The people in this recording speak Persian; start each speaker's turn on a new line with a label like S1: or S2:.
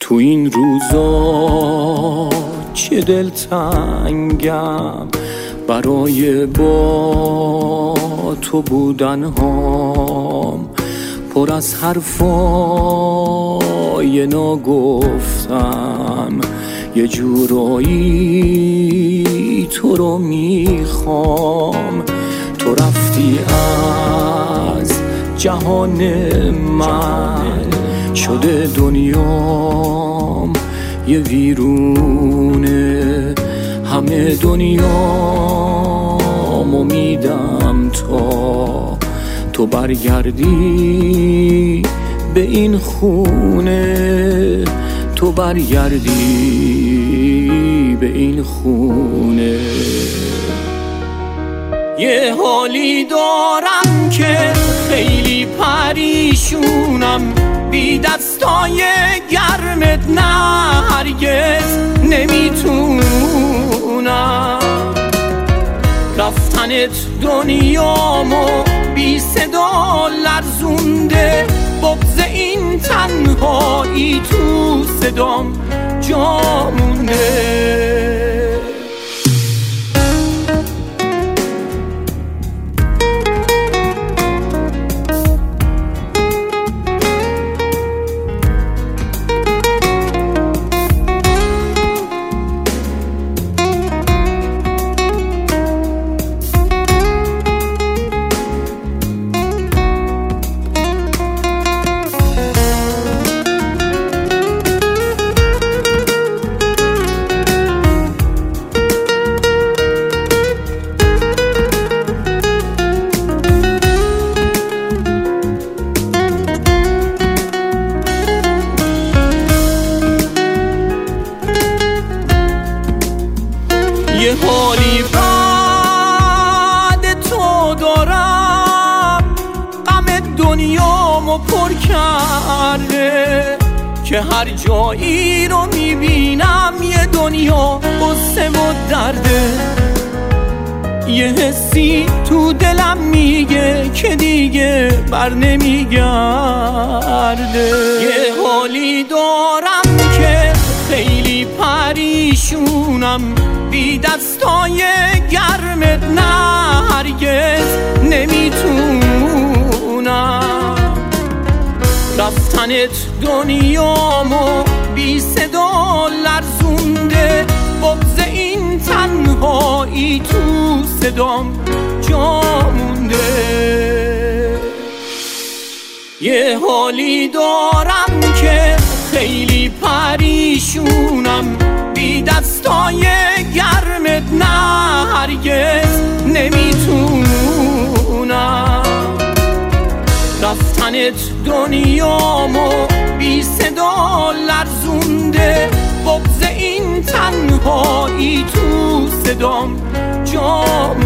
S1: تو این روزا چه دلتنگم برای با تو بودن هام، پر از حرفای ناگفتم، یه جورایی تو رو میخوام. تو رفتی از جهان من، شده دنیام یه ویرونه، همه دنیامو میدم تا تو برگردی به این خونه، تو برگردی به این خونه. یه حالی دارم که خیلی پریشونم، بی دستای گرمت نه هرگز نمیتونم. رفتنت دنیامو بی صدا لرزونده، بغض این تنهایی تو صدام جا مونده. یه حالی بعد تو دارم، غم دنیامو پر کرده، که هر جایی رو میبینم یه دنیا غصه و درده. یه حسی تو دلم میگه که دیگه بر نمیگرده. یه حالی دارم که خیلی پریشونم، بی دستای گرمت نه هرگز نمیتونم. رفتنت دنیامو بی صدا لرزونده، بغض این تنهایی تو صدام جا مونده. یه حالی دارم که خیلی پریشونم، بی دستای گرمت نه هرگز نمیتونم. رفتنت دنیامو بی صدا لرزونده، بغض این تنهایی تو صدام جا